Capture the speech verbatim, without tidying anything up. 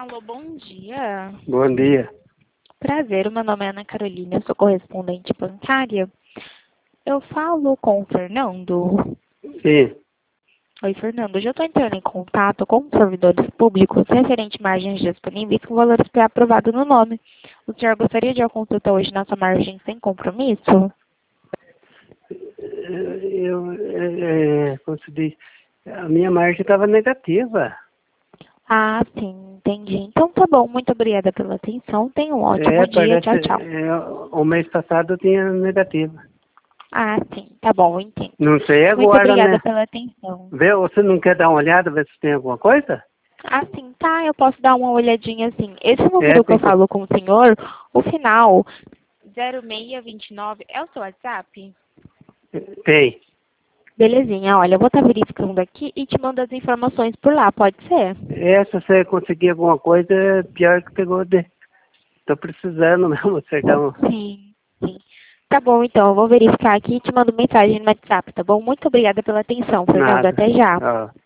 Alô, bom dia. Bom dia. Prazer, o meu nome é Ana Carolina, eu sou correspondente bancária. Eu falo com o Fernando. Sim. Oi, Fernando. Hoje eu estou entrando em contato com os servidores públicos referente margens disponíveis com valores pré-aprovados no nome. O senhor gostaria de uma consulta hoje nossa margem sem compromisso? Eu, é, é, como se diz, a minha margem estava negativa. Ah, sim, entendi. Então tá bom, muito obrigada pela atenção. Tenha um ótimo É, dia. parece, Tchau, tchau. é, o mês passado eu tinha negativa. Ah, sim, tá bom, entendo. Não sei Muito agora, obrigada né? pela atenção. Vê, você não quer dar uma olhada, ver se tem alguma coisa? Ah, sim, tá, eu posso dar uma olhadinha assim. Esse É, número que tem eu que... falo com o senhor, o final zero seis dois nove é o seu WhatsApp? Tem. Belezinha, olha, eu vou estar verificando aqui e te mando as informações por lá, pode ser? É, se você conseguir alguma coisa, é pior que pegou de... Tô precisando mesmo acertar um... Sim, sim. Tá bom, então, eu vou verificar aqui e te mando mensagem no WhatsApp, tá bom? Muito obrigada pela atenção, Fernando. Nada. Até já. Ó.